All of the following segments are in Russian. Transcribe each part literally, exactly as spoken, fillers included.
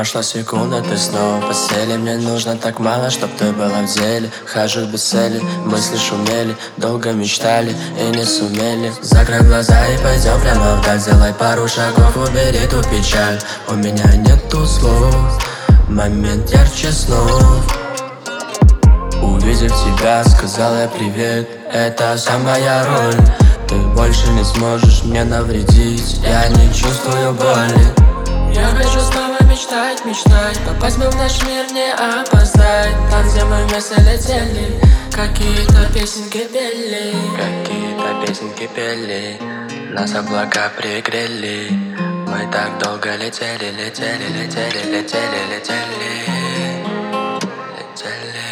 Прошла секунда, ты снова в постели. Мне нужно так мало, чтоб ты была в деле. Хожу без цели, мысли шумели. Долго мечтали и не сумели. Закрой глаза и пойдем прямо вдаль. Сделай пару шагов, убери ту печаль. У меня нету слов, момент ярче снов. Увидев тебя, сказала привет. Это вся моя роль. Ты больше не сможешь мне навредить. Я не чувствую боли. Я хочу снова мечтать, мечтать. Попасть бы в наш мир, не опоздать. Там, где мы вместе летели, какие-то песенки пели. Какие-то песенки пели, нас облака пригрели. Мы так долго летели, летели, летели, летели, летели, летели.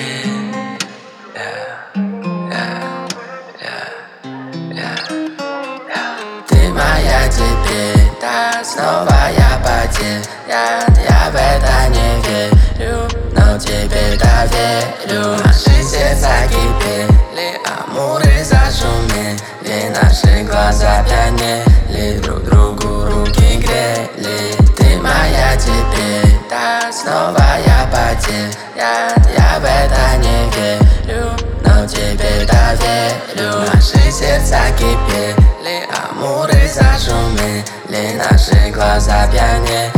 Yeah, yeah, yeah, yeah, yeah. Ты моя теперь, да, снова я потерян. Я в это не верю, но теперь доверю. Наши сердца кипели, амуры зашумели. Наши глаза пьянели, друг другу руки грели. Ты моя теперь, да, снова я потерян. Я в это не верю, но теперь доверю. Наши сердца кипели, амуры зашумели. Наши глаза пьянели,